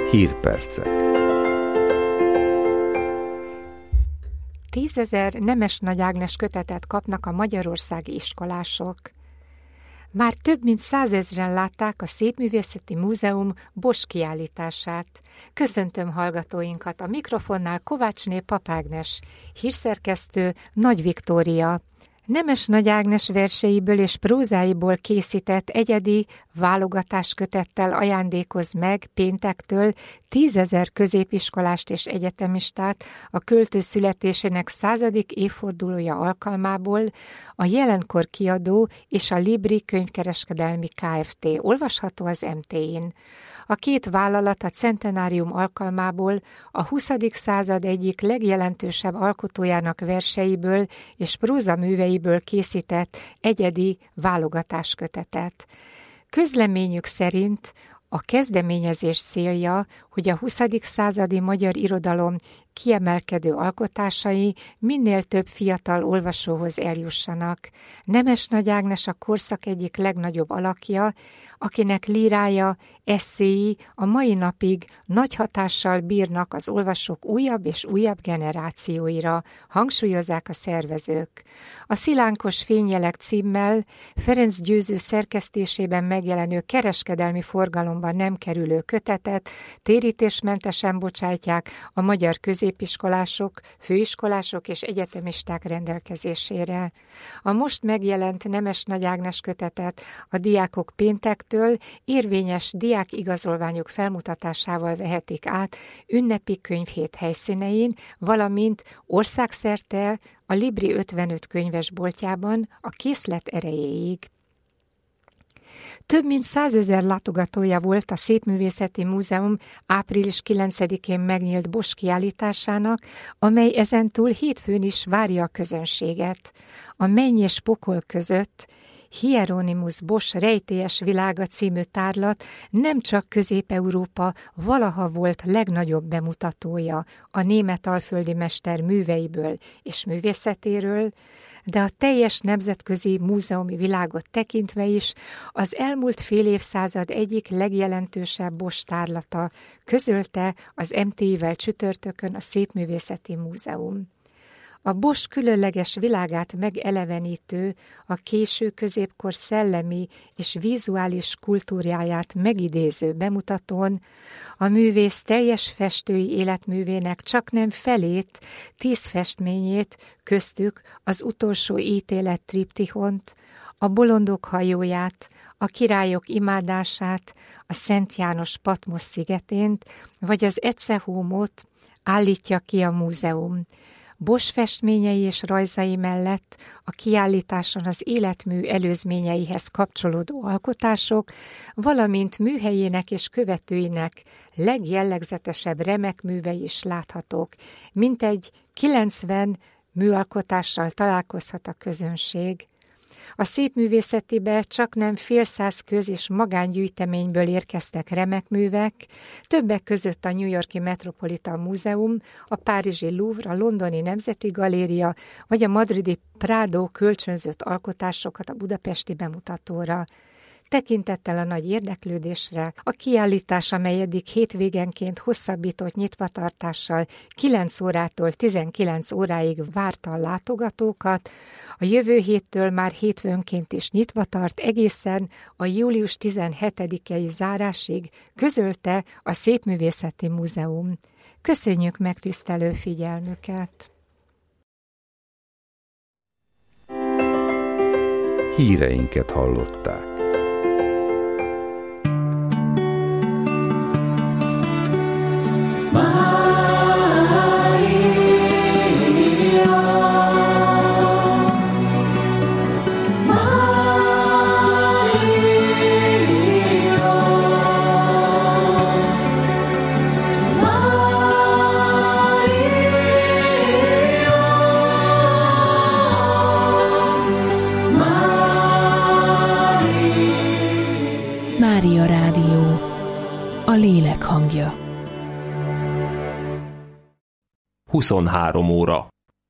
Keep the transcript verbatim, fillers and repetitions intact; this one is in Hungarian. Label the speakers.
Speaker 1: Hírpercek.
Speaker 2: Tízezer Nemes Nagy Ágnes kötetet kapnak a magyarországi iskolások. Már több mint százezren látták a Szépművészeti Múzeum Bosch kiállítását. Köszöntöm hallgatóinkat, a mikrofonnál Kovácsné Pap Ágnes, hírszerkesztő Nagy Viktória. Nemes Nagy Ágnes verseiből és prózáiból készített egyedi válogatáskötettel ajándékoz meg péntektől tízezer középiskolást és egyetemistát a költő születésének századik évfordulója alkalmából a Jelenkor kiadó és a Libri könyvkereskedelmi Kft. Olvasható az em té i-n. A két vállalat a centenárium alkalmából a huszadik század egyik legjelentősebb alkotójának verseiből és prózaműveiből készített egyedi válogatáskötetet. Közleményük szerint a kezdeményezés célja, hogy a huszadik századi magyar irodalom kiemelkedő alkotásai minél több fiatal olvasóhoz eljussanak. Nemes Nagy Ágnes a korszak egyik legnagyobb alakja, akinek lírája, esszéi a mai napig nagy hatással bírnak az olvasók újabb és újabb generációira, hangsúlyozzák a szervezők. A Szilánkos fényjelek címmel Ferenc Győző szerkesztésében megjelenő kereskedelmi forgalomban nem kerülő kötetet térítésmentesen bocsátják a magyar középiskolások, főiskolások és egyetemisták rendelkezésére. A most megjelent Nemes Nagy Ágnes kötetet a diákok péntektől érvényes diákigazolványok felmutatásával vehetik át ünnepi könyvhét helyszínein, valamint országszerte a Libri ötvenöt könyvesboltjában a készlet erejéig. Több mint százezer látogatója volt a Szépművészeti Múzeum április kilencedikén megnyílt Bosch kiállításának, amely ezentúl hétfőn is várja a közönséget. A Menny és Pokol között Hieronymus Bosch rejtélyes világa című tárlat nem csak Közép-Európa valaha volt legnagyobb bemutatója a német alföldi mester műveiből és művészetéről, de a teljes nemzetközi múzeumi világot tekintve is az elmúlt fél évszázad egyik legjelentősebb Bosch tárlata, közölte az em té i-vel csütörtökön a Szépművészeti Múzeum. A Bosch különleges világát megelevenítő, a késő középkor szellemi és vizuális kultúráját megidéző bemutatón a művész teljes festői életművének csaknem felét, tíz festményét, köztük az utolsó ítélet triptihont, a bolondok hajóját, a királyok imádását, a Szent János Patmos szigetént, vagy az Ecce Homót állítja ki a múzeum. Bosch festményei és rajzai mellett a kiállításon az életmű előzményeihez kapcsolódó alkotások, valamint műhelyének és követőinek legjellegzetesebb remek művei is láthatók. Mintegy kilencven műalkotással találkozhat a közönség. A Szépművészetibe csaknem fél száz köz- és magángyűjteményből érkeztek remek művek, többek között a New York-i Metropolitan Múzeum, a párizsi Louvre, a londoni Nemzeti Galéria vagy a madridi Prado kölcsönzött alkotásokat a budapesti bemutatóra. Tekintettel a nagy érdeklődésre, a kiállítás, amely eddig hétvégenként hosszabbított nyitvatartással kilenc órától tizenkilenc óráig várta a látogatókat, a jövő héttől már hétfőnként is nyitva tart egészen a július tizenhetedikei zárásig, közölte a Szépművészeti Múzeum. Köszönjük megtisztelő figyelmüket!
Speaker 1: Híreinket hallották.
Speaker 3: Mária Rádió, a lélek hangja.
Speaker 4: huszonhárom óra.